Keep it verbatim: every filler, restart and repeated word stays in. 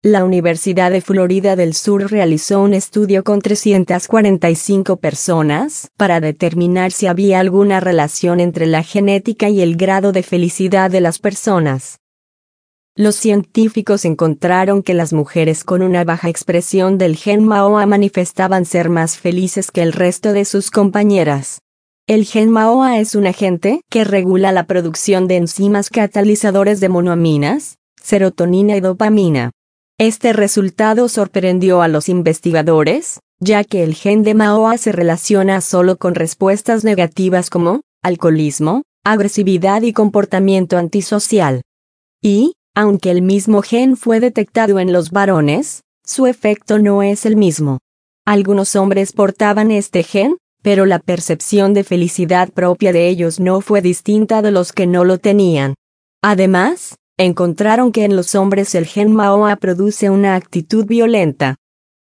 La Universidad de Florida del Sur realizó un estudio con trescientas cuarenta y cinco personas para determinar si había alguna relación entre la genética y el grado de felicidad de las personas. Los científicos encontraron que las mujeres con una baja expresión del gen M A O A manifestaban ser más felices que el resto de sus compañeras. El gen M A O A es un agente que regula la producción de enzimas catalizadores de monoaminas, serotonina y dopamina. Este resultado sorprendió a los investigadores, ya que el gen de M A O A se relaciona solo con respuestas negativas como alcoholismo, agresividad y comportamiento antisocial. Y, aunque el mismo gen fue detectado en los varones, su efecto no es el mismo. Algunos hombres portaban este gen, pero la percepción de felicidad propia de ellos no fue distinta de los que no lo tenían. Además, encontraron que en los hombres el gen M A O A produce una actitud violenta.